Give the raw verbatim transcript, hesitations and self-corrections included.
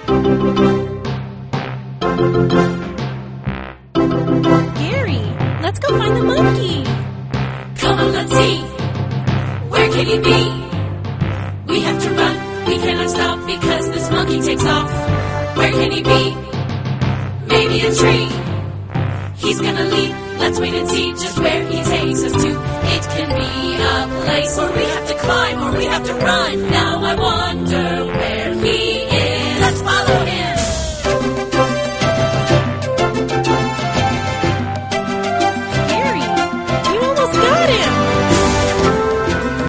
Gary, let's go find the monkey. Come on, let's see. Where can he be? We have to run. We cannot stop because this monkey takes off. Where can he be? Maybe a tree. He's gonna leap. Let's wait and see just where he takes us to. It can be a place where we have to climb or we have to run. Now I wonder where